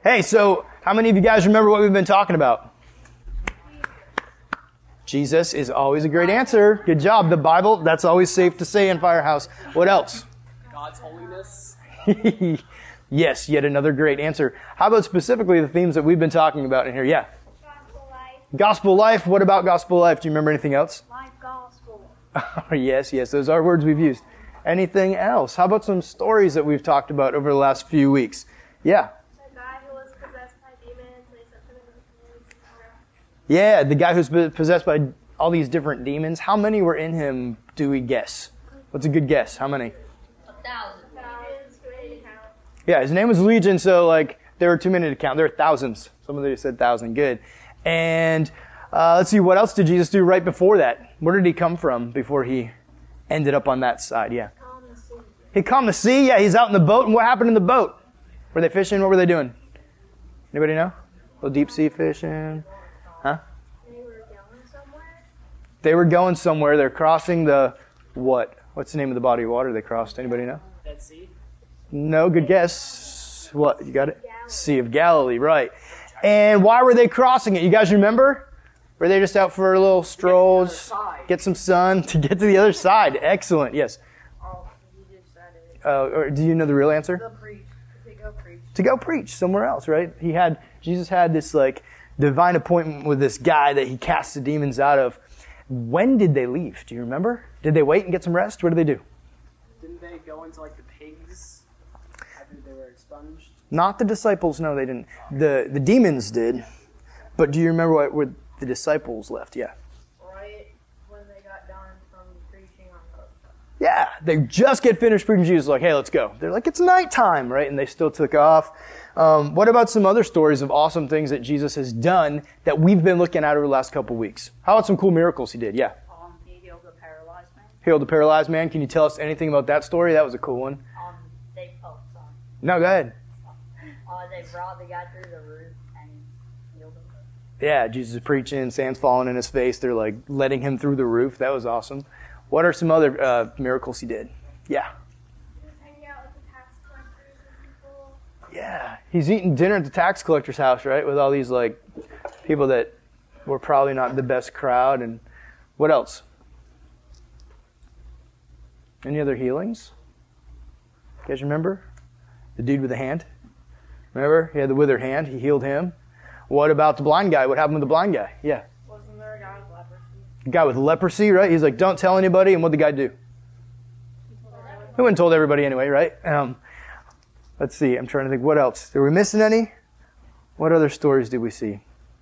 Hey, so how many of you guys remember what we've been talking about? Jesus is always a great answer. Good job. The Bible, that's always safe to say in Firehouse. What else? God's holiness. Yes, yet another great answer. How about specifically the themes that we've been talking about in here? Yeah. Gospel life. Gospel life. What about gospel life? Do you remember anything else? Life gospel. Yes. Those are words we've used. Anything else? How about some stories that we've talked about over the last few weeks? Yeah. The guy who was possessed by demons, and he said to him, Yeah, the guy who's possessed by all these different demons. How many were in him, do we guess? What's a good guess? How many? 1,000. Thousands, too many to count. Yeah, his name was Legion, so there were too many to count. There were thousands. Somebody said 1,000. Good. And let's see, what else did Jesus do right before that? Where did he come from before he ended up on that side? Yeah. Calm the sea. He calmed the sea. Yeah, he's out in the boat. And what happened in the boat? Were they fishing? What were they doing? Anybody know? A little deep sea fishing? Huh? They were going somewhere. They were going somewhere. They're crossing the what? What's the name of the body of water they crossed? Anybody know? Dead Sea. No, good guess. What? You got it? Galilee. Sea of Galilee, right. And why were they crossing it? You guys remember? Were they just out for a little strolls, get some sun to get to the other side? Excellent. Yes. Oh, you just said it. Or do you know the real answer? Go preach. To go preach. To go preach somewhere else, right? Jesus had this divine appointment with this guy that he cast the demons out of. When did they leave? Do you remember? Did they wait and get some rest? What did they do? Didn't they go into the pigs after they were expunged? Not the disciples. No, they didn't. The demons did. But do you remember where the disciples left? Yeah. Right when they got done from preaching on Coast. Yeah, they just get finished preaching. Jesus like, hey, let's go. They're like, it's nighttime, right? And they still took off. What about some other stories of awesome things that Jesus has done that we've been looking at over the last couple weeks? How about some cool miracles he did? Yeah. He healed the paralyzed man. Healed the paralyzed man. Can you tell us anything about that story? That was a cool one. They poked on. No, go ahead. They brought the guy through the roof and healed him. Yeah, Jesus is preaching, sand's falling in his face. They're letting him through the roof. That was awesome. What are some other miracles he did? Yeah. Hanging out with the tax collectors and people. Yeah, he's eating dinner at the tax collector's house, right? With all these people that were probably not the best crowd. And what else? Any other healings? You guys remember? The dude with the hand? Remember? He had the withered hand. He healed him. What about the blind guy? What happened with the blind guy? Yeah. Wasn't there a guy with leprosy? The guy with leprosy, right? He's like, don't tell anybody. And what did the guy do? He went and told everybody anyway, right? Let's see. I'm trying to think. What else? Are we missing any? What other stories did we see?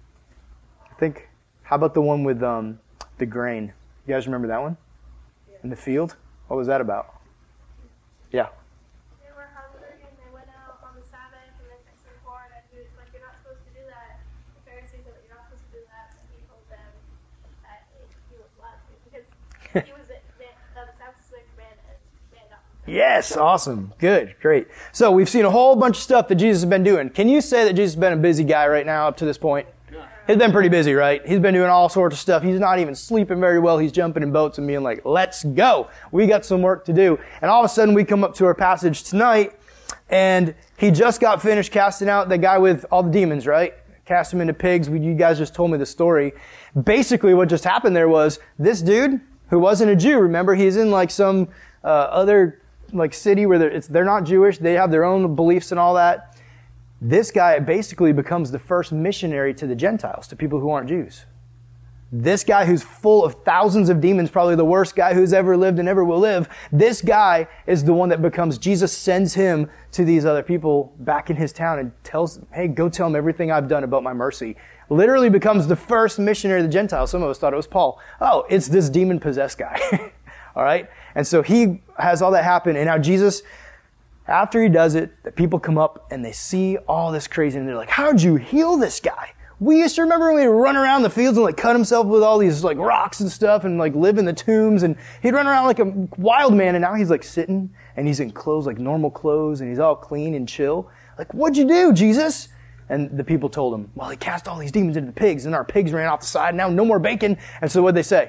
I think, how about the one with the grain? You guys remember that one? In the field? What was that about? Yeah. They were hungry and they went out on the Sabbath and they picked some corn and he was like, you're not supposed to do that. The Pharisees said, you're not supposed to do that. And he told them that he was allowed to because he was the Sabbath man and man not. Yes, awesome. Good, great. So we've seen a whole bunch of stuff that Jesus has been doing. Can you say that Jesus has been a busy guy right now up to this point? He's been pretty busy, right? He's been doing all sorts of stuff. He's not even sleeping very well. He's jumping in boats and being like, let's go. We got some work to do. And all of a sudden we come up to our passage tonight and he just got finished casting out the guy with all the demons, right? Cast him into pigs. You guys just told me the story. Basically what just happened there was this dude who wasn't a Jew, remember, he's in some other city where they're not Jewish. They have their own beliefs and all that. This guy basically becomes the first missionary to the Gentiles, to people who aren't Jews. This guy who's full of thousands of demons, probably the worst guy who's ever lived and ever will live, this guy is the one that becomes, Jesus sends him to these other people back in his town and tells them, hey, go tell them everything I've done about my mercy. Literally becomes the first missionary to the Gentiles. Some of us thought it was Paul. Oh, it's this demon-possessed guy. All right? And so he has all that happen, and now Jesus, after he does it, the people come up and they see all this crazy and they're like, how'd you heal this guy? We used to remember when he'd run around the fields and cut himself with all these rocks and stuff and live in the tombs and he'd run around like a wild man and now he's sitting and he's in clothes normal clothes and he's all clean and chill. What'd you do, Jesus? And the people told him, well, he cast all these demons into the pigs and our pigs ran off the side. Now no more bacon. And so what'd they say?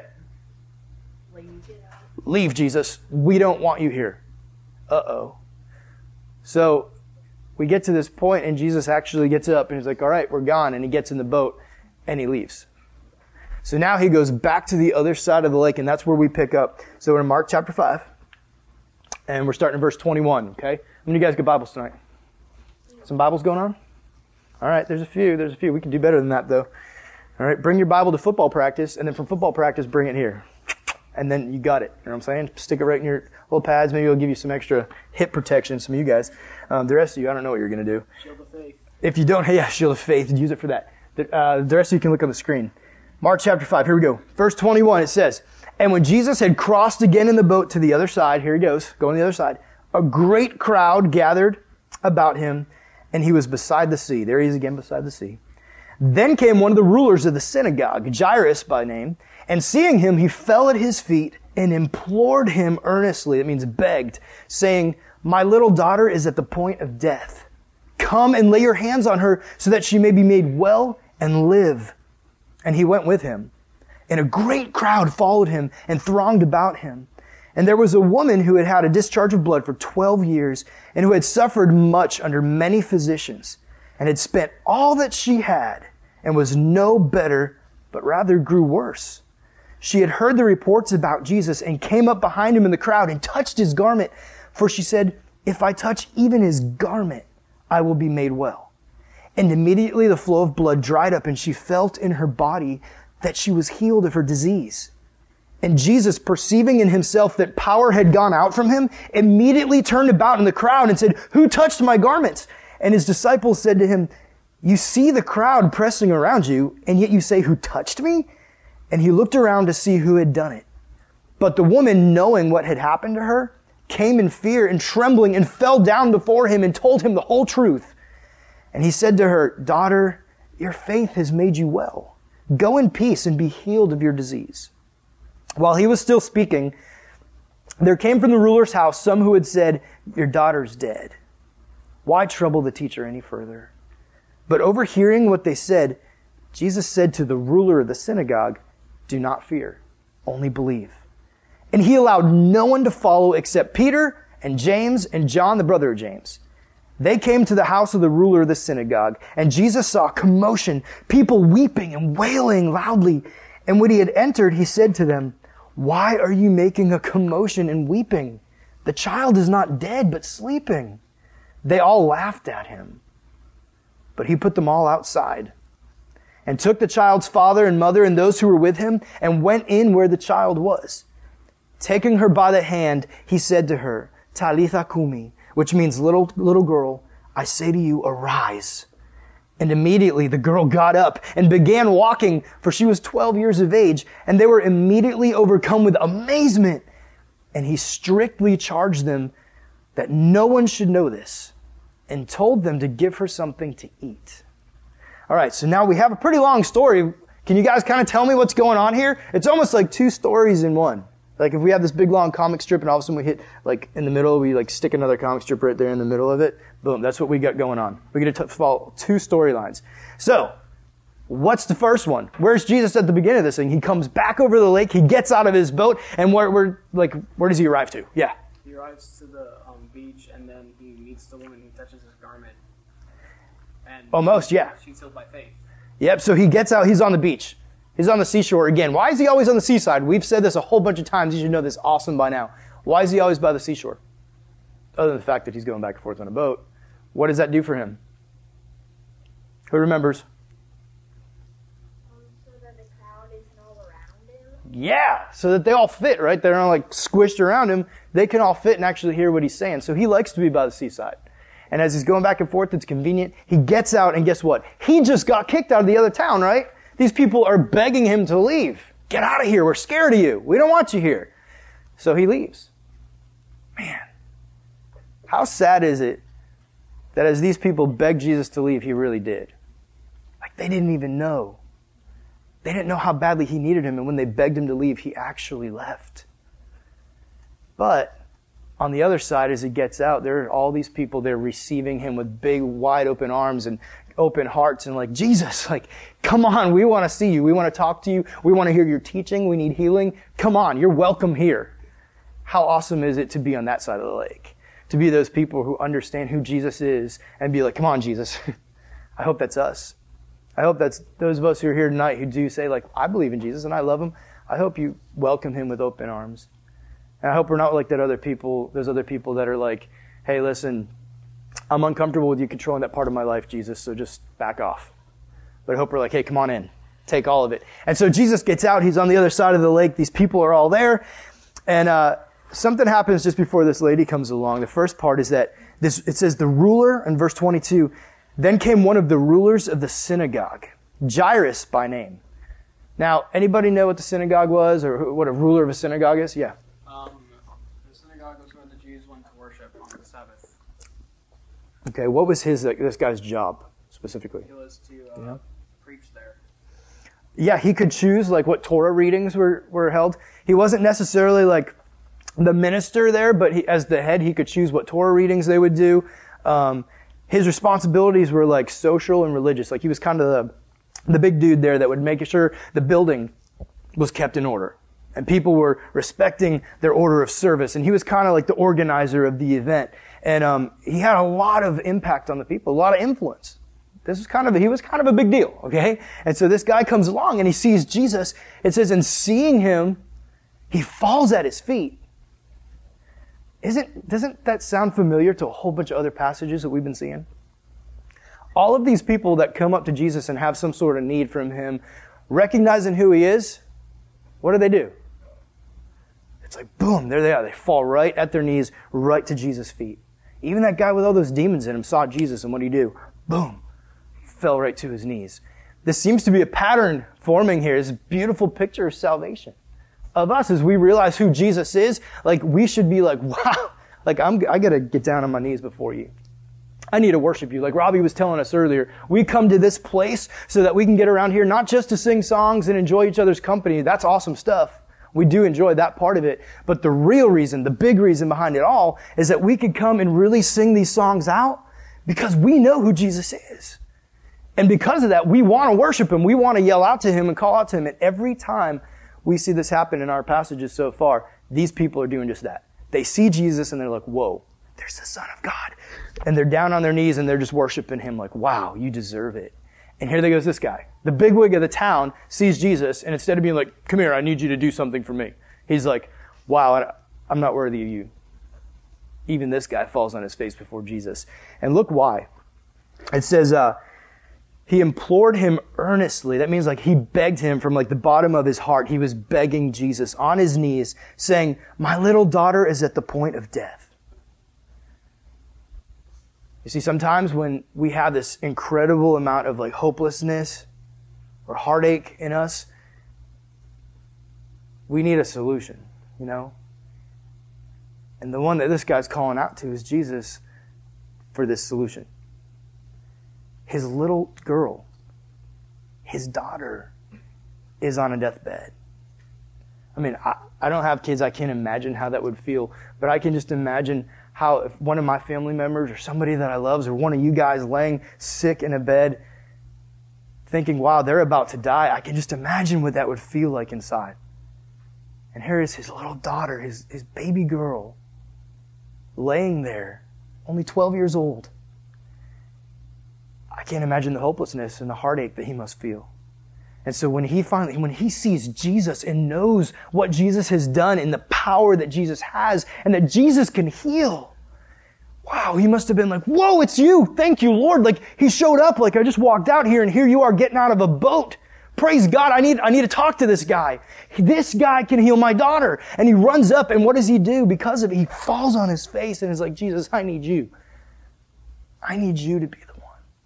Leave, Jesus. We don't want you here. Uh-oh. So we get to this point and Jesus actually gets up and he's like, all right, we're gone. And he gets in the boat and he leaves. So now he goes back to the other side of the lake, and that's where we pick up. So we're in Mark chapter 5, and we're starting in verse 21, okay? How many of you guys get Bibles tonight? Some Bibles going on? All right, there's a few. We can do better than that, though. All right, bring your Bible to football practice, and then from football practice, bring it here. And then you got it. You know what I'm saying? Stick it right in your little pads. Maybe it'll give you some extra hip protection, some of you guys. The rest of you, I don't know what you're going to do. Shield of faith. If you don't, yeah, shield of faith, use it for that. The rest of you can look on the screen. Mark chapter 5, here we go. Verse 21, it says, and when Jesus had crossed again in the boat to the other side, here he goes, going to the other side, a great crowd gathered about him, and he was beside the sea. There he is again beside the sea. Then came one of the rulers of the synagogue, Jairus by name, and seeing him, he fell at his feet and implored him earnestly, that means begged, saying, my little daughter is at the point of death. Come and lay your hands on her so that she may be made well and live. And he went with him. And a great crowd followed him and thronged about him. And there was a woman who had had a discharge of blood for 12 years and who had suffered much under many physicians and had spent all that she had and was no better, but rather grew worse. She had heard the reports about Jesus and came up behind him in the crowd and touched his garment. For she said, if I touch even his garment, I will be made well. And immediately the flow of blood dried up, and she felt in her body that she was healed of her disease. And Jesus, perceiving in himself that power had gone out from him, immediately turned about in the crowd and said, who touched my garments? And his disciples said to him, you see the crowd pressing around you, and yet you say, who touched me? And he looked around to see who had done it. But the woman, knowing what had happened to her, came in fear and trembling and fell down before him and told him the whole truth. And he said to her, daughter, your faith has made you well. Go in peace and be healed of your disease. While he was still speaking, there came from the ruler's house some who had said, your daughter's dead. Why trouble the teacher any further? But overhearing what they said, Jesus said to the ruler of the synagogue, do not fear, only believe. And he allowed no one to follow except Peter and James and John, the brother of James. They came to the house of the ruler of the synagogue, and Jesus saw commotion, people weeping and wailing loudly. And when he had entered, he said to them, why are you making a commotion and weeping? The child is not dead, but sleeping. They all laughed at him. But he put them all outside and took the child's father and mother and those who were with him and went in where the child was. Taking her by the hand, he said to her, Talitha kumi, which means little girl, I say to you, arise. And immediately the girl got up and began walking, for she was 12 years of age, and they were immediately overcome with amazement. And he strictly charged them that no one should know this, and told them to give her something to eat. All right, so now we have a pretty long story. Can you guys kind of tell me what's going on here? It's almost like two stories in one. Like if we have this big long comic strip and all of a sudden we hit like in the middle, we like stick another comic strip right there in the middle of it. Boom, that's what we got going on. We get to follow two storylines. So, what's the first one? Where's Jesus at the beginning of this thing? He comes back over the lake, he gets out of his boat, and where does he arrive to? Yeah. He arrives to the beach, and then he meets the woman who touches his garment. And Almost, yeah. She's healed by faith. Yep, so he gets out, he's on the beach. He's on the seashore again. Why is he always on the seaside? We've said this a whole bunch of times. You should know this awesome by now. Why is he always by the seashore? Other than the fact that he's going back and forth on a boat. What does that do for him? Who remembers? So that the crowd isn't all around him. Yeah, so that they all fit, right? They're not like squished around him. They can all fit and actually hear what he's saying. So he likes to be by the seaside. And as he's going back and forth, it's convenient. He gets out, and guess what? He just got kicked out of the other town, right? These people are begging him to leave. Get out of here. We're scared of you. We don't want you here. So he leaves. Man, how sad is it that as these people begged Jesus to leave, he really did? Like they didn't even know. They didn't know how badly he needed him, and when they begged him to leave, he actually left. But on the other side, as he gets out, there are all these people, they're receiving him with big, wide open arms and open hearts and like, Jesus, like, come on, we want to see you. We want to talk to you. We want to hear your teaching. We need healing. Come on, you're welcome here. How awesome is it to be on that side of the lake? to be those people who understand who Jesus is and be like, come on, Jesus. I hope that's us. I hope that's those of us who are here tonight who do say, like, I believe in Jesus and I love him. I hope you welcome him with open arms. And I hope we're not like those other people that are like, hey, listen, I'm uncomfortable with you controlling that part of my life, Jesus, so just back off. But I hope we're like, hey, come on in. Take all of it. And so Jesus gets out. He's on the other side of the lake. These people are all there. And something happens just before this lady comes along. The first part is that it says the ruler in verse 22, then came one of the rulers of the synagogue, Jairus by name. Now, anybody know what the synagogue was or what a ruler of a synagogue is? Yeah. The synagogue was where the Jews went to worship on the Sabbath. Okay, what was this guy's job specifically? It was to preach there. Yeah, he could choose like what Torah readings were held. He wasn't necessarily like the minister there, but as the head, he could choose what Torah readings they would do. His responsibilities were like social and religious. Like he was kind of the big dude there that would make sure the building was kept in order and people were respecting their order of service. And he was kind of like the organizer of the event. And he had a lot of impact on the people, a lot of influence. He was kind of a big deal, okay? And so this guy comes along and he sees Jesus. It says, and seeing him, he falls at his feet. Doesn't that sound familiar to a whole bunch of other passages that we've been seeing? All of these people that come up to Jesus and have some sort of need from him, recognizing who he is, what do? It's like, boom, there they are. They fall right at their knees, right to Jesus' feet. Even that guy with all those demons in him saw Jesus, and what did he do? Boom, fell right to his knees. This seems to be a pattern forming here. It's a beautiful picture of salvation. Of us, as we realize who Jesus is, like we should be like, wow, like I gotta get down on my knees before you. I need to worship you. Like Robbie was telling us earlier, we come to this place so that we can get around here, not just to sing songs and enjoy each other's company. That's awesome stuff. We do enjoy that part of it. But the real reason, the big reason behind it all is that we could come and really sing these songs out because we know who Jesus is. And because of that, we want to worship him. We want to yell out to him and call out to him. And every time we see this happen in our passages so far, these people are doing just that. They see Jesus and they're like, whoa, there's the Son of God. And they're down on their knees and they're just worshiping him like, wow, you deserve it. And here goes this guy. The bigwig of the town sees Jesus, and instead of being like, come here, I need you to do something for me, he's like, wow, I'm not worthy of you. Even this guy falls on his face before Jesus. And look why. It says, he implored him earnestly. That means like he begged him from like the bottom of his heart. He was begging Jesus on his knees, saying, my little daughter is at the point of death. You see, sometimes when we have this incredible amount of like hopelessness or heartache in us, we need a solution, you know? And the one that this guy's calling out to is Jesus for this solution. His little girl, his daughter, is on a deathbed. I mean, I don't have kids. I can't imagine how that would feel. But I can just imagine how if one of my family members or somebody that I love or one of you guys laying sick in a bed thinking, wow, they're about to die. I can just imagine what that would feel like inside. And here is his little daughter, his baby girl, laying there, only 12 years old. I can't imagine the hopelessness and the heartache that he must feel. And so when he sees Jesus and knows what Jesus has done and the power that Jesus has and that Jesus can heal, wow, he must have been like, whoa, it's you. Thank you, Lord. Like he showed up, like I just walked out here and here you are getting out of a boat. Praise God. I need to talk to this guy. This guy can heal my daughter. And he runs up and what does he do? Because of it, he falls on his face and is like, Jesus, I need you. I need you to be the one.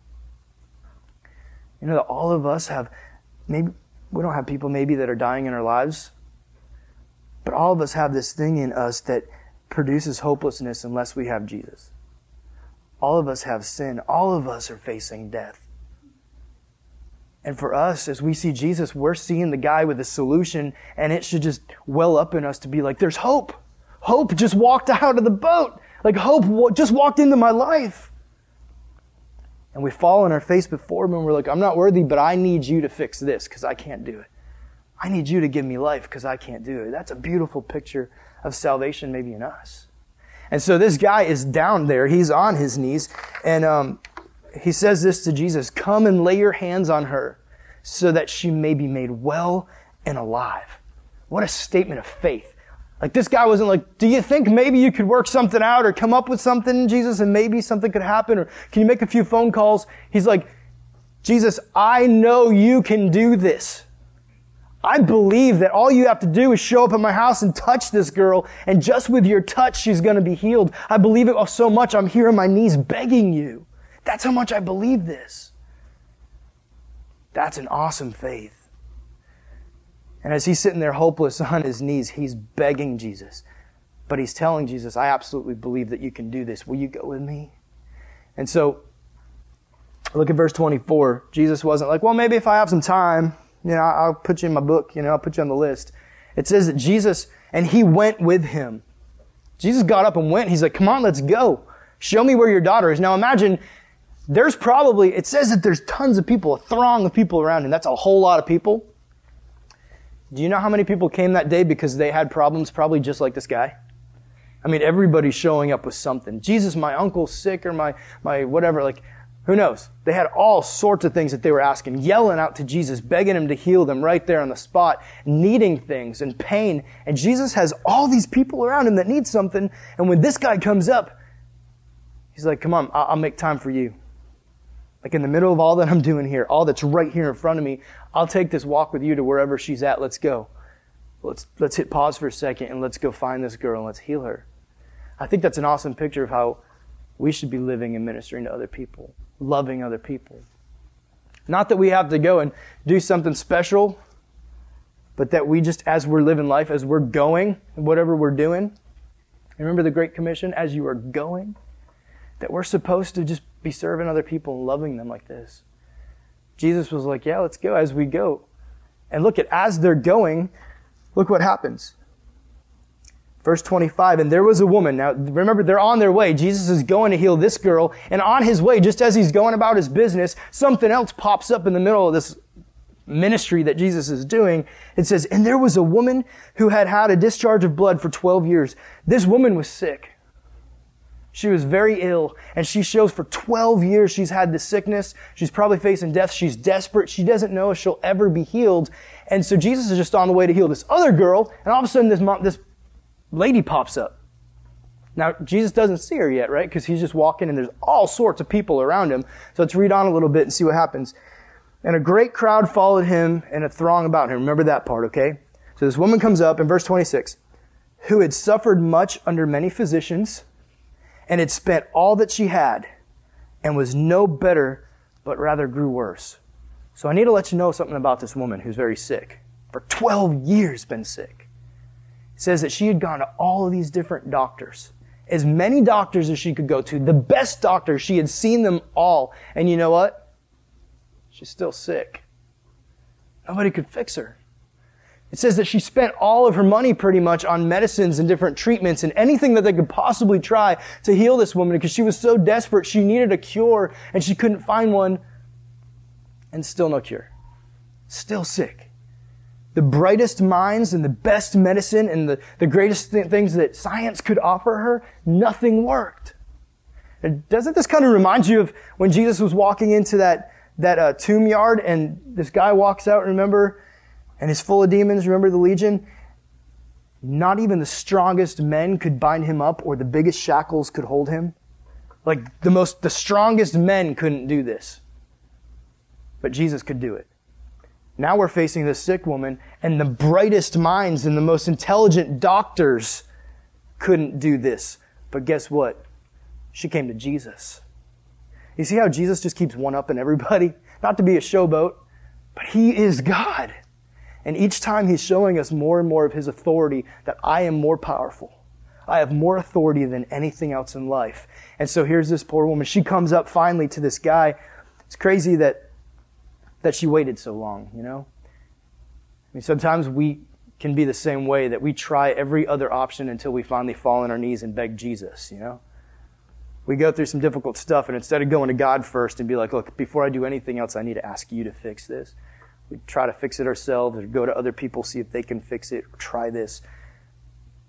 You know that all of us have, maybe we don't have people maybe that are dying in our lives, but all of us have this thing in us that produces hopelessness unless we have Jesus. All of us have sin. All of us are facing death. And for us, as we see Jesus, we're seeing the guy with a solution, and it should just well up in us to be like, there's hope. Hope just walked out of the boat. Like hope just walked into my life. And we fall on our face before him and we're like, I'm not worthy, but I need you to fix this because I can't do it. I need you to give me life because I can't do it. That's a beautiful picture of salvation maybe in us. And so this guy is down there. He's on his knees. And he says this to Jesus, "Come and lay your hands on her so that she may be made well and alive." What a statement of faith. Like, this guy wasn't like, "Do you think maybe you could work something out or come up with something, Jesus, and maybe something could happen? Or can you make a few phone calls?" He's like, "Jesus, I know you can do this. I believe that all you have to do is show up at my house and touch this girl, and just with your touch, she's going to be healed. I believe it so much, I'm here on my knees begging you." That's how much I believe this. That's an awesome faith. And as he's sitting there hopeless on his knees, he's begging Jesus. But he's telling Jesus, "I absolutely believe that you can do this. Will you go with me?" And so, look at verse 24. Jesus wasn't like, "Well, maybe if I have some time, I'll put you in my book, I'll put you on the list." It says that Jesus, and he went with him. Jesus got up and went. He's like, "Come on, let's go. Show me where your daughter is." Now imagine, it says that there's tons of people, a throng of people around him. That's a whole lot of people. Do you know how many people came that day because they had problems, probably just like this guy? I mean, everybody's showing up with something. "Jesus, my uncle's sick," or my whatever, like, who knows? They had all sorts of things that they were asking, yelling out to Jesus, begging him to heal them right there on the spot, needing things and pain. And Jesus has all these people around him that need something. And when this guy comes up, he's like, "Come on, I'll make time for you. Like, in the middle of all that I'm doing here, all that's right here in front of me, I'll take this walk with you to wherever she's at. Let's go. Let's hit pause for a second and let's go find this girl and let's heal her." I think that's an awesome picture of how we should be living and ministering to other people, loving other people. Not that we have to go and do something special, but that we just, as we're living life, as we're going, whatever we're doing, remember the Great Commission, as you are going, that we're supposed to just be serving other people and loving them like this. Jesus was like, "Yeah, let's go as we go." And look as they're going, look what happens. Verse 25, "And there was a woman." Now, remember, they're on their way. Jesus is going to heal this girl. And on his way, just as he's going about his business, something else pops up in the middle of this ministry that Jesus is doing. It says, "And there was a woman who had had a discharge of blood for 12 years. This woman was sick. She was very ill, and she shows for 12 years she's had this sickness. She's probably facing death. She's desperate. She doesn't know if she'll ever be healed. And so Jesus is just on the way to heal this other girl, and all of a sudden this lady pops up. Now, Jesus doesn't see her yet, right? Because he's just walking, and there's all sorts of people around him. So let's read on a little bit and see what happens. "And a great crowd followed him and a throng about him." Remember that part, okay? So this woman comes up in verse 26, "who had suffered much under many physicians, and had spent all that she had, and was no better, but rather grew worse." So I need to let you know something about this woman who's very sick. For 12 years been sick. It says that she had gone to all of these different doctors. As many doctors as she could go to. The best doctors. She had seen them all. And you know what? She's still sick. Nobody could fix her. It says that she spent all of her money pretty much on medicines and different treatments and anything that they could possibly try to heal this woman because she was so desperate. She needed a cure and she couldn't find one. And still no cure. Still sick. The brightest minds and the best medicine and the greatest things that science could offer her, nothing worked. And doesn't this kind of remind you of when Jesus was walking into that tomb yard and this guy walks out, remember? And he's full of demons, remember the legion? Not even the strongest men could bind him up or the biggest shackles could hold him. Like the strongest men couldn't do this. But Jesus could do it. Now we're facing this sick woman and the brightest minds and the most intelligent doctors couldn't do this. But guess what? She came to Jesus. You see how Jesus just keeps one-upping everybody? Not to be a showboat, but He is God. And each time He's showing us more and more of His authority, that I am more powerful. I have more authority than anything else in life. And so here's this poor woman. She comes up finally to this guy. It's crazy that she waited so long, you know? I mean, sometimes we can be the same way, that we try every other option until we finally fall on our knees and beg Jesus, you know? We go through some difficult stuff, and instead of going to God first and be like, look, before I do anything else, I need to ask you to fix this. We try to fix it ourselves or go to other people, see if they can fix it, or try this.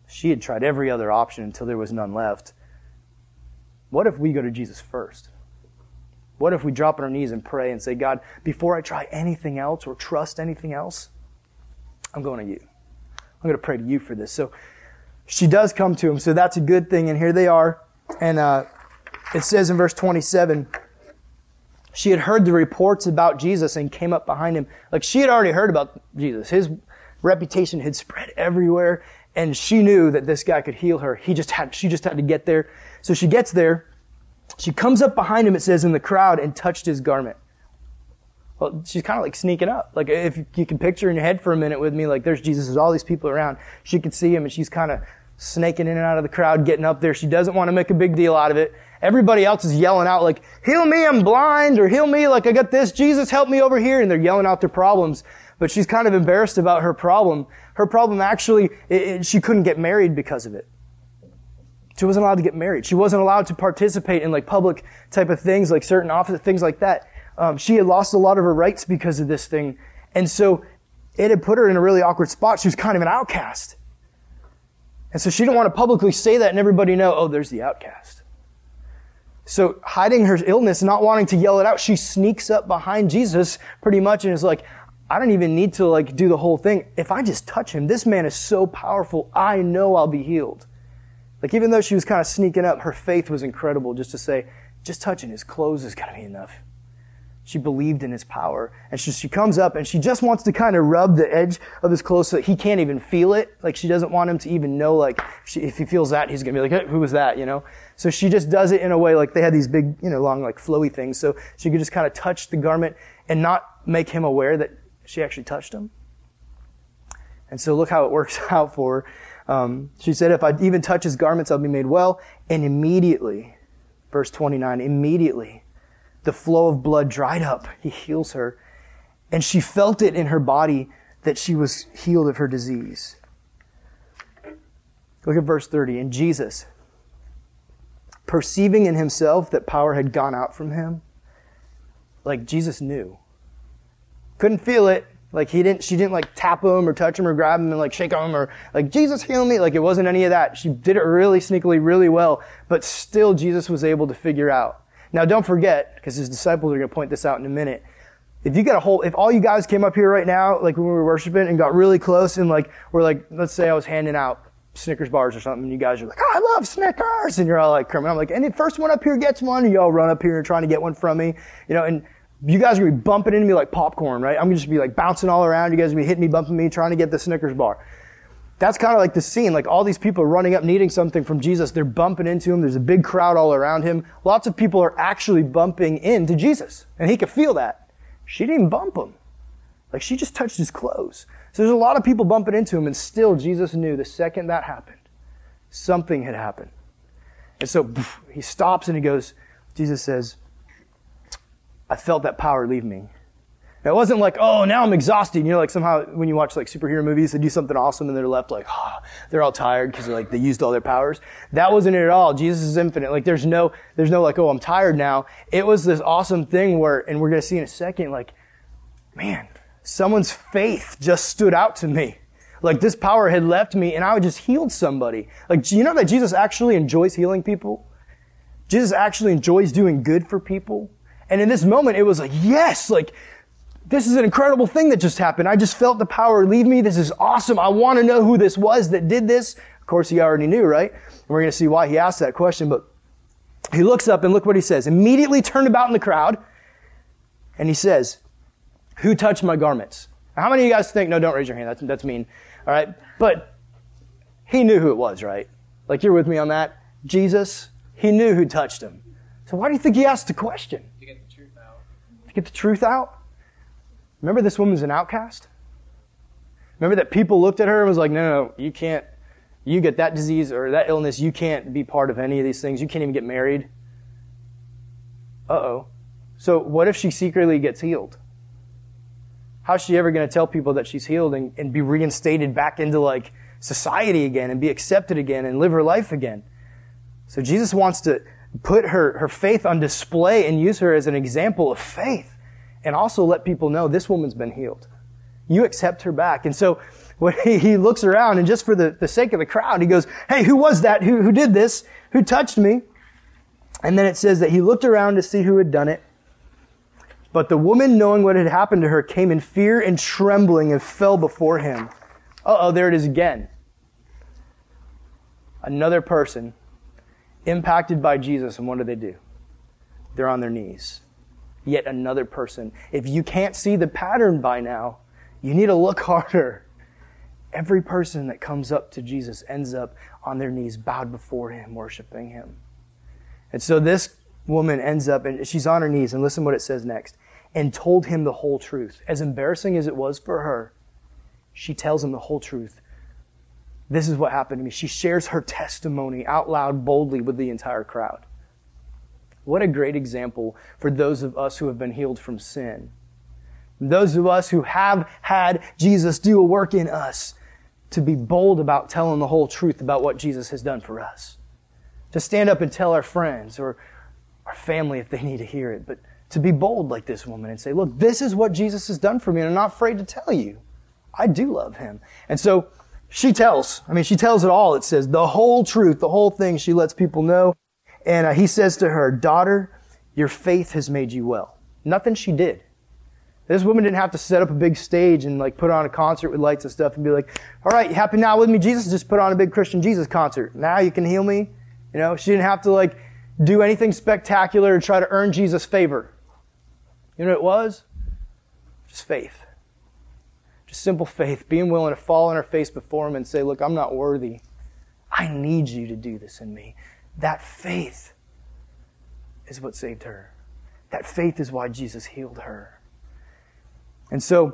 She had tried every other option until there was none left. What if we go to Jesus first? What if we drop on our knees and pray and say, God, before I try anything else or trust anything else, I'm going to you. I'm going to pray to you for this. So she does come to him, so that's a good thing. And here they are. And it says in verse 27, she had heard the reports about Jesus and came up behind him. Like, she had already heard about Jesus. His reputation had spread everywhere, and she knew that this guy could heal her. She just had to get there. So she gets there. She comes up behind him, it says, in the crowd and touched his garment. Well, she's kind of like sneaking up. Like, if you can picture in your head for a minute with me, like, there's Jesus, there's all these people around. She could see him, and she's kind of snaking in and out of the crowd, getting up there. She doesn't want to make a big deal out of it. Everybody else is yelling out, like, heal me, I'm blind, or heal me, like, I got this, Jesus, help me over here. And they're yelling out their problems. But she's kind of embarrassed about her problem. Her problem actually, she couldn't get married because of it. She wasn't allowed to get married. She wasn't allowed to participate in like public type of things, like certain office, things like that. She had lost a lot of her rights because of this thing. And so it had put her in a really awkward spot. She was kind of an outcast. And so she didn't want to publicly say that and everybody know, oh, there's the outcast. So hiding her illness, not wanting to yell it out, she sneaks up behind Jesus pretty much and is like, I don't even need to like do the whole thing. If I just touch him, this man is so powerful, I know I'll be healed. Like, even though she was kind of sneaking up, her faith was incredible just to say, just touching his clothes is going to be enough. She believed in his power. And she comes up and she just wants to kind of rub the edge of his clothes so that he can't even feel it. Like, she doesn't want him to even know, like, if he feels that, he's going to be like, hey, who was that, you know? So she just does it in a way, like, they had these big, long, like, flowy things. So she could just kind of touch the garment and not make him aware that she actually touched him. And so look how it works out for her. She said, if I even touch his garments, I'll be made well. And immediately, verse 29, immediately, the flow of blood dried up. He heals her. And she felt it in her body that she was healed of her disease. Look at verse 30. And Jesus, perceiving in himself that power had gone out from him, like Jesus knew. Couldn't feel it. Like she didn't like tap him or touch him or grab him and like shake him or like, Jesus heal me. Like, it wasn't any of that. She did it really sneakily, really well, but still Jesus was able to figure out. Now don't forget, because his disciples are going to point this out in a minute. If all you guys came up here right now, like when we were worshiping and got really close and like, we're like, let's say I was handing out Snickers bars or something and you guys are like, oh, I love Snickers. And you're all like, Kermit. I'm like, and the first one up here gets one and you all run up here and trying to get one from me, and you guys are going to be bumping into me like popcorn, right? I'm going to just be like bouncing all around. You guys are going to be hitting me, bumping me, trying to get the Snickers bar. That's kind of like the scene. Like, all these people are running up needing something from Jesus. They're bumping into him. There's a big crowd all around him. Lots of people are actually bumping into Jesus. And he could feel that. She didn't even bump him. Like, she just touched his clothes. So there's a lot of people bumping into him. And still Jesus knew the second that happened, something had happened. And so he stops and he goes, Jesus says, I felt that power leave me. Now, it wasn't like, oh, now I'm exhausted. Like somehow when you watch like superhero movies, they do something awesome and they're left like, they're all tired because they used all their powers. That wasn't it at all. Jesus is infinite. Like, there's no like, oh, I'm tired now. It was this awesome thing where, and we're going to see in a second, like, man, someone's faith just stood out to me. Like, this power had left me and I had just healed somebody. Like, do you know that Jesus actually enjoys healing people? Jesus actually enjoys doing good for people. And in this moment, it was like, yes, like, this is an incredible thing that just happened. I just felt the power leave me. This is awesome. I want to know who this was that did this. Of course, he already knew, right? And we're going to see why he asked that question. But he looks up and look what he says. Immediately turned about in the crowd. And he says, who touched my garments? Now, how many of you guys think, no, don't raise your hand. That's mean. All right. But he knew who it was, right? Like, you're with me on that? Jesus, he knew who touched him. So why do you think he asked the question? To get the truth out. To get the truth out? Remember, this woman's an outcast? Remember that people looked at her and was like, no, you can't, you get that disease or that illness, you can't be part of any of these things. You can't even get married. Uh-oh. So what if she secretly gets healed? How's she ever going to tell people that she's healed and be reinstated back into like society again and be accepted again and live her life again? So Jesus wants to put her faith on display and use her as an example of faith. And also let people know this woman's been healed. You accept her back. And so when he looks around, and just for the sake of the crowd, he goes, hey, who was that? Who did this? Who touched me? And then it says that he looked around to see who had done it. But the woman, knowing what had happened to her, came in fear and trembling and fell before him. There it is again. Another person impacted by Jesus, and what do? They're on their knees. Yet another person. If you can't see the pattern by now, you need to look harder. Every person that comes up to Jesus ends up on their knees, bowed before him, worshiping him. And so this woman ends up, and she's on her knees, and listen what it says next, and told him the whole truth. As embarrassing as it was for her, she tells him the whole truth. This is what happened to me. She shares her testimony out loud, boldly, with the entire crowd. What a great example for those of us who have been healed from sin. Those of us who have had Jesus do a work in us, to be bold about telling the whole truth about what Jesus has done for us. To stand up and tell our friends or our family if they need to hear it, but to be bold like this woman and say, look, this is what Jesus has done for me, and I'm not afraid to tell you. I do love him. And so she tells it all. It says the whole truth, the whole thing. She lets people know. And he says to her, daughter, your faith has made you well. Nothing she did. This woman didn't have to set up a big stage and put on a concert with lights and stuff and be like, all right, you happy now with me, Jesus? Just put on a big Christian Jesus concert. Now you can heal me. She didn't have to do anything spectacular to try to earn Jesus' favor. You know what it was? Just faith. Just simple faith. Being willing to fall on her face before him and say, look, I'm not worthy. I need you to do this in me. That faith is what saved her. That faith is why Jesus healed her. And so,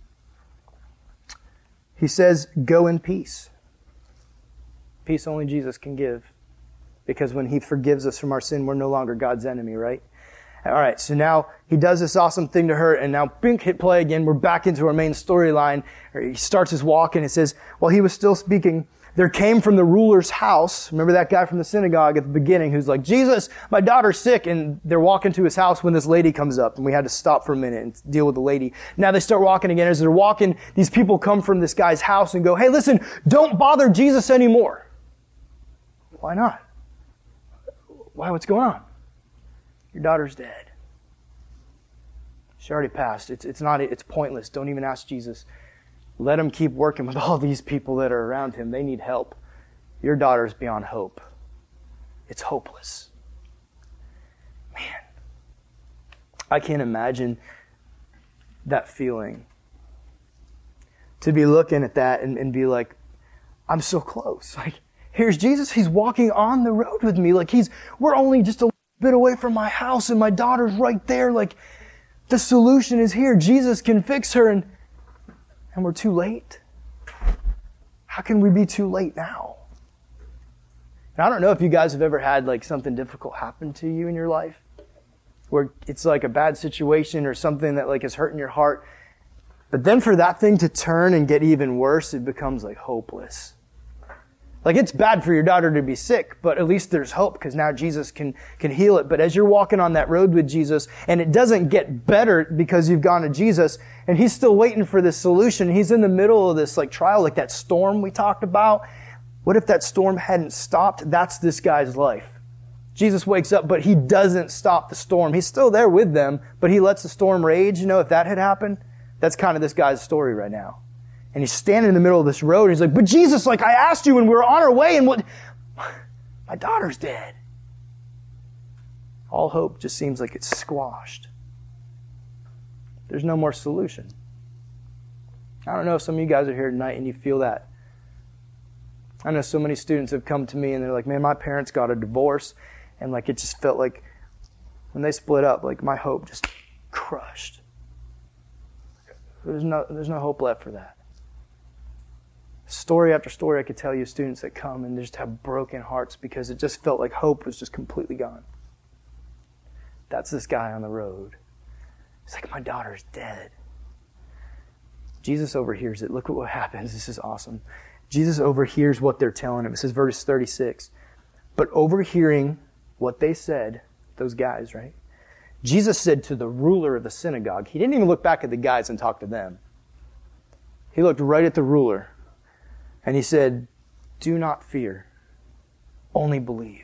he says, go in peace. Peace only Jesus can give. Because when he forgives us from our sin, we're no longer God's enemy, right? All right, so now he does this awesome thing to her, and now bink, hit play again. We're back into our main storyline. He starts his walk, and it says, while he was still speaking, there came from the ruler's house, remember that guy from the synagogue at the beginning who's like, Jesus, my daughter's sick. And they're walking to his house when this lady comes up, and we had to stop for a minute and deal with the lady. Now they start walking again. As they're walking, these people come from this guy's house and go, hey, listen, don't bother Jesus anymore. Why not? Why? What's going on? Your daughter's dead. She already passed. It's pointless. Don't even ask Jesus. Let him keep working with all these people that are around him. They need help. Your daughter's beyond hope. It's hopeless. Man, I can't imagine that feeling. To be looking at that and be like, I'm so close. Here's Jesus. He's walking on the road with me. We're only just a bit away from my house and my daughter's right there. The solution is here. Jesus can fix her, and we're too late. How can we be too late now? And I don't know if you guys have ever had something difficult happen to you in your life, where it's a bad situation or something that is hurting your heart. But then for that thing to turn and get even worse, it becomes hopeless. It's bad for your daughter to be sick, but at least there's hope because now Jesus can heal it. But as you're walking on that road with Jesus, and it doesn't get better because you've gone to Jesus, and he's still waiting for this solution. He's in the middle of this trial, that storm we talked about. What if that storm hadn't stopped? That's this guy's life. Jesus wakes up, but he doesn't stop the storm. He's still there with them, but he lets the storm rage. If that had happened, that's kind of this guy's story right now. And he's standing in the middle of this road. And he's like, but Jesus, I asked you when we were on our way, and what? My daughter's dead. All hope just seems like it's squashed. There's no more solution. I don't know if some of you guys are here tonight and you feel that. I know so many students have come to me and they're like, man, my parents got a divorce, and it just felt like when they split up, my hope just crushed. There's no hope left for that. Story after story I could tell you, students that come and just have broken hearts because it just felt like hope was just completely gone. That's this guy on the road. It's my daughter's dead. Jesus overhears it. Look at what happens. This is awesome. Jesus overhears what they're telling him. It says verse 36. But overhearing what they said, those guys, right? Jesus said to the ruler of the synagogue, he didn't even look back at the guys and talk to them. He looked right at the ruler and he said, "Do not fear, only believe."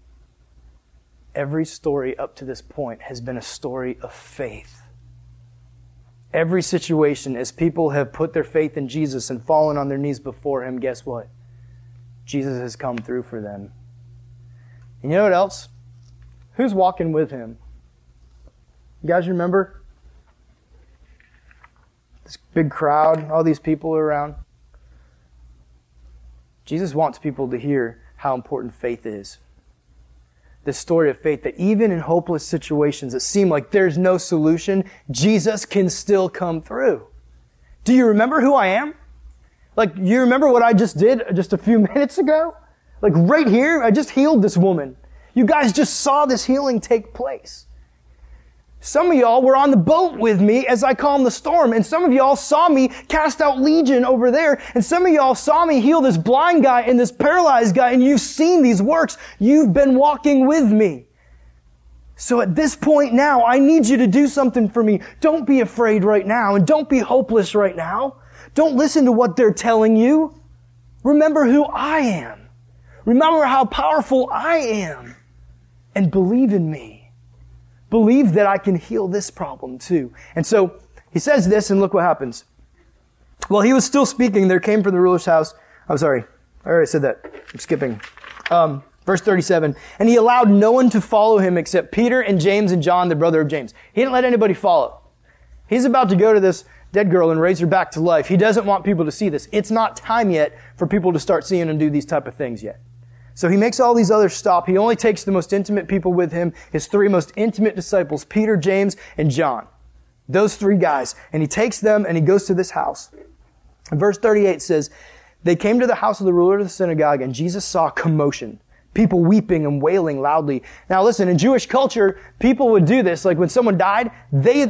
Every story up to this point has been a story of faith. Every situation, as people have put their faith in Jesus and fallen on their knees before Him, guess what? Jesus has come through for them. And you know what else? Who's walking with Him? You guys remember? This big crowd, all these people around. Jesus wants people to hear how important faith is. This story of faith, that even in hopeless situations that seem like there's no solution, Jesus can still come through. Do you remember who I am? Like, you remember what I just did just a few minutes ago? Like right here, I just healed this woman. You guys just saw this healing take place. Some of y'all were on the boat with me as I calmed the storm, and some of y'all saw me cast out legion over there, and some of y'all saw me heal this blind guy and this paralyzed guy, and you've seen these works. You've been walking with me. So at this point now, I need you to do something for me. Don't be afraid right now, and don't be hopeless right now. Don't listen to what they're telling you. Remember who I am. Remember how powerful I am, and believe in me. Believe that I can heal this problem too. And so he says this, and look what happens. While he was still speaking, there came from the ruler's house. I'm sorry, I already said that. I'm skipping. Verse 37. And he allowed no one to follow him except Peter and James and John, the brother of James. He didn't let anybody follow. He's about to go to this dead girl and raise her back to life. He doesn't want people to see this. It's not time yet for people to start seeing him do these type of things yet. So he makes all these others stop. He only takes the most intimate people with him, his three most intimate disciples, Peter, James, and John. Those three guys. And he takes them and he goes to this house. And verse 38 says, they came to the house of the ruler of the synagogue, and Jesus saw commotion. People weeping and wailing loudly. Now listen, in Jewish culture, people would do this. Like when someone died, they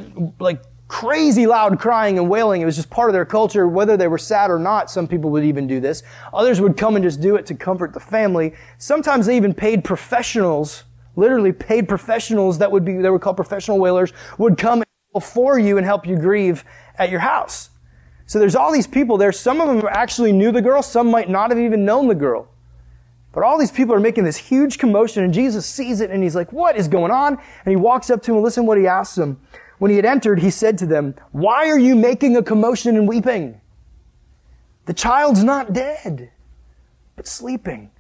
crazy loud crying and wailing. It was just part of their culture, whether they were sad or not. Some people would even do this. Others would come and just do it to comfort the family. Sometimes they even paid professionals, literally paid professionals they were called professional wailers, would come for you and help you grieve at your house. So there's all these people there. Some of them actually knew the girl. Some might not have even known the girl. But all these people are making this huge commotion, and Jesus sees it and he's like, what is going on? And he walks up to him and listen what he asks them. When he had entered, he said to them, why are you making a commotion and weeping? The child's not dead, but sleeping.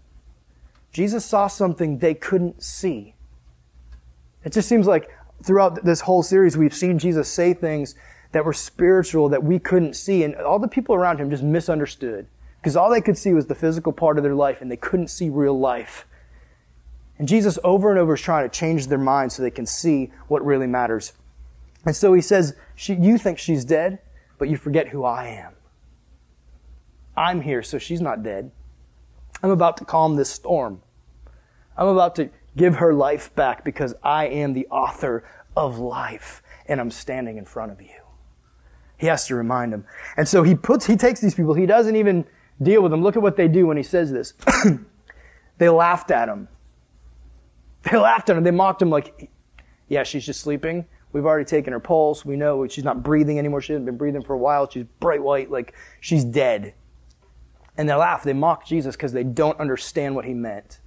Jesus saw something they couldn't see. It just seems like throughout this whole series, we've seen Jesus say things that were spiritual that we couldn't see, and all the people around him just misunderstood. Because all they could see was the physical part of their life, and they couldn't see real life. And Jesus over and over is trying to change their minds so they can see what really matters. And so he says, you think she's dead, but you forget who I am. I'm here, so she's not dead. I'm about to calm this storm. I'm about to give her life back because I am the author of life, and I'm standing in front of you. He has to remind them. And so he takes these people, he doesn't even deal with them. Look at what they do when he says this. They laughed at him. They laughed at him. They mocked him like, yeah, she's just sleeping. We've already taken her pulse. We know she's not breathing anymore. She hasn't been breathing for a while. She's bright white, like she's dead. And they laugh. They mock Jesus because they don't understand what he meant.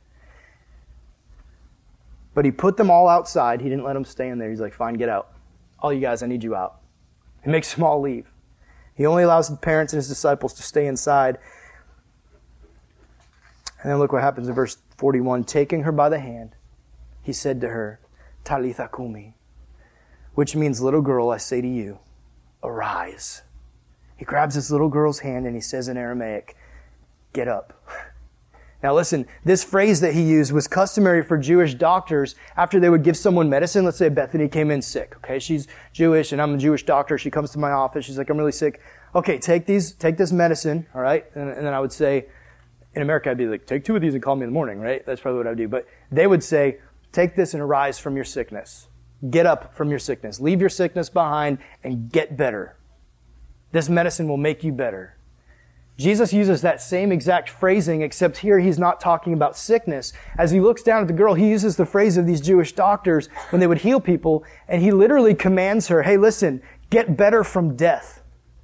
But he put them all outside. He didn't let them stay in there. He's like, fine, get out. All you guys, I need you out. He makes them all leave. He only allows the parents and his disciples to stay inside. And then look what happens in verse 41. Taking her by the hand, he said to her, Talitha kumi, which means, little girl, I say to you, arise. He grabs this little girl's hand and he says in Aramaic, get up. Now listen, this phrase that he used was customary for Jewish doctors after they would give someone medicine. Let's say Bethany came in sick. Okay, she's Jewish and I'm a Jewish doctor. She comes to my office. She's like, I'm really sick. Okay, take this medicine, all right? And then I would say, in America, I'd be like, take 2 of these and call me in the morning, right? That's probably what I would do. But they would say, take this and arise from your sickness. Get up from your sickness. Leave your sickness behind and get better. This medicine will make you better. Jesus uses that same exact phrasing, except here he's not talking about sickness. As he looks down at the girl, he uses the phrase of these Jewish doctors when they would heal people, and he literally commands her, hey, listen, get better from death.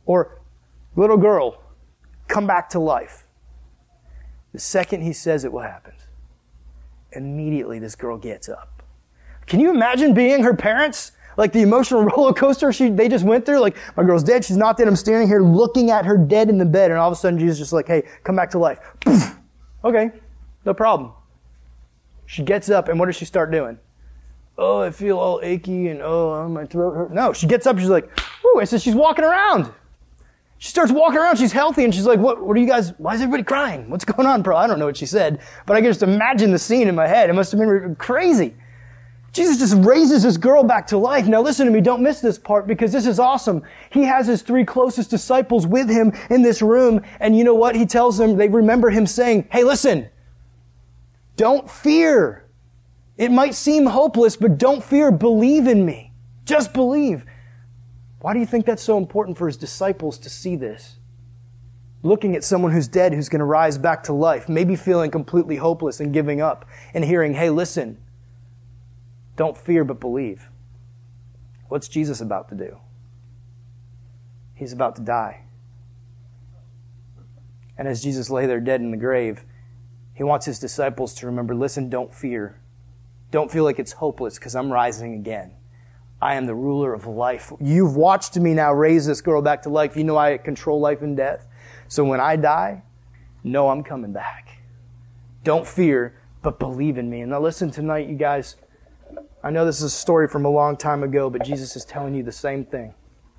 Or, little girl, come back to life. The second he says it, what happens? Immediately this girl gets up. Can you imagine being her parents? Like the emotional roller coaster they just went through? Like, my girl's dead, she's not dead, I'm standing here looking at her dead in the bed, and all of a sudden Jesus is just like, hey, come back to life. Okay, no problem. She gets up, and what does she start doing? Oh, I feel all achy, and my throat hurts. No, she gets up, she's like, whoo, and so she's walking around. She starts walking around, she's healthy, and she's like, what are you guys, why is everybody crying? What's going on, bro? I don't know what she said, but I can just imagine the scene in my head. It must have been crazy. Jesus just raises this girl back to life. Now listen to me, don't miss this part because this is awesome. He has his 3 closest disciples with him in this room, and you know what? He tells them, they remember him saying, hey, listen, don't fear. It might seem hopeless, but don't fear. Believe in me. Just believe. Why do you think that's so important for his disciples to see this? Looking at someone who's dead, who's going to rise back to life, maybe feeling completely hopeless and giving up, and hearing, hey, listen, don't fear, but believe. What's Jesus about to do? He's about to die. And as Jesus lay there dead in the grave, he wants his disciples to remember, listen, don't fear. Don't feel like it's hopeless because I'm rising again. I am the ruler of life. You've watched me now raise this girl back to life. You know I control life and death. So when I die, know I'm coming back. Don't fear, but believe in me. And now listen tonight, you guys. I know this is a story from a long time ago, but Jesus is telling you the same thing.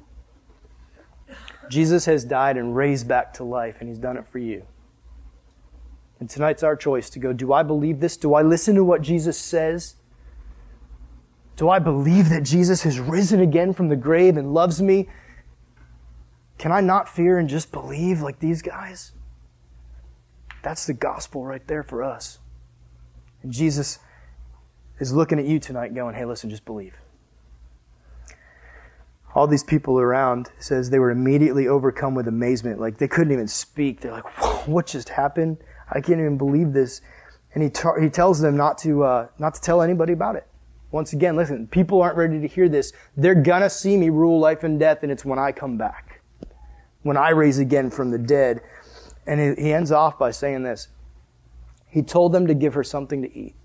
Jesus has died and raised back to life, and he's done it for you. And tonight's our choice to go, do I believe this? Do I listen to what Jesus says? Do I believe that Jesus has risen again from the grave and loves me? Can I not fear and just believe like these guys? That's the gospel right there for us. And Jesus is looking at you tonight going, hey, listen, just believe. All these people around, says they were immediately overcome with amazement. Like they couldn't even speak. They're like, whoa, what just happened? I can't even believe this. And he tells them not to tell anybody about it. Once again, listen, people aren't ready to hear this. They're gonna see me rule life and death, and it's when I come back. When I raise again from the dead. And he ends off by saying this. He told them to give her something to eat.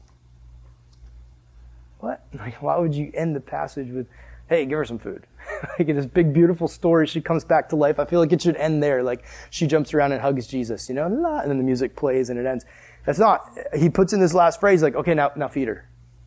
What? Like, why would you end the passage with, hey, give her some food? Like this big, beautiful story. She comes back to life. I feel like it should end there. Like she jumps around and hugs Jesus, you know, and then the music plays and it ends. That's not. He puts in this last phrase like, okay, now feed her.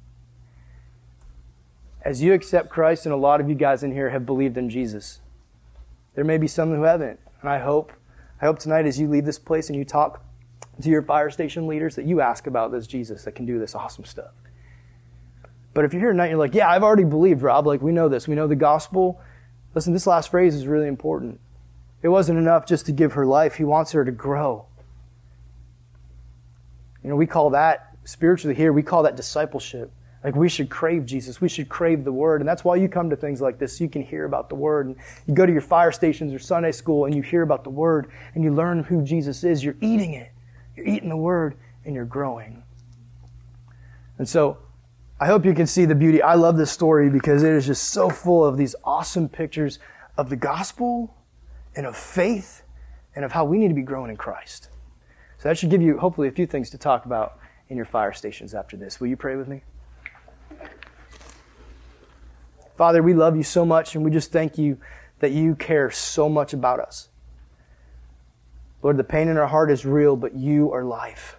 As you accept Christ, and a lot of you guys in here have believed in Jesus, there may be some who haven't. And I hope tonight as you leave this place and you talk to your fire station leaders that you ask about this Jesus that can do this awesome stuff. But if you're here tonight and you're like, yeah, I've already believed, Rob. Like, we know this. We know the gospel. Listen, this last phrase is really important. It wasn't enough just to give her life. He wants her to grow. You know, we call that, spiritually here, we call that discipleship. Like, we should crave Jesus. We should crave the Word. And that's why you come to things like this, so you can hear about the Word. And you go to your fire stations or Sunday school and you hear about the Word and you learn who Jesus is. You're eating it. You're eating the Word and you're growing. And so, I hope you can see the beauty. I love this story because it is just so full of these awesome pictures of the gospel and of faith and of how we need to be growing in Christ. So that should give you, hopefully, a few things to talk about in your fire stations after this. Will you pray with me? Father, we love you so much, and we just thank you that you care so much about us. Lord, the pain in our heart is real, but you are life.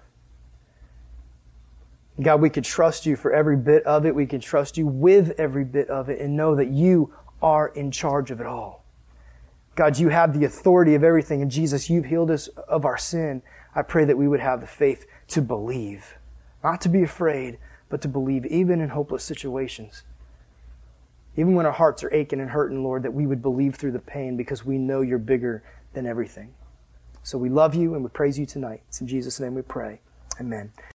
God, we can trust you for every bit of it. We can trust you with every bit of it and know that you are in charge of it all. God, you have the authority of everything. And Jesus, you've healed us of our sin. I pray that we would have the faith to believe. Not to be afraid, but to believe even in hopeless situations. Even when our hearts are aching and hurting, Lord, that we would believe through the pain because we know you're bigger than everything. So we love you and we praise you tonight. It's in Jesus' name we pray. Amen.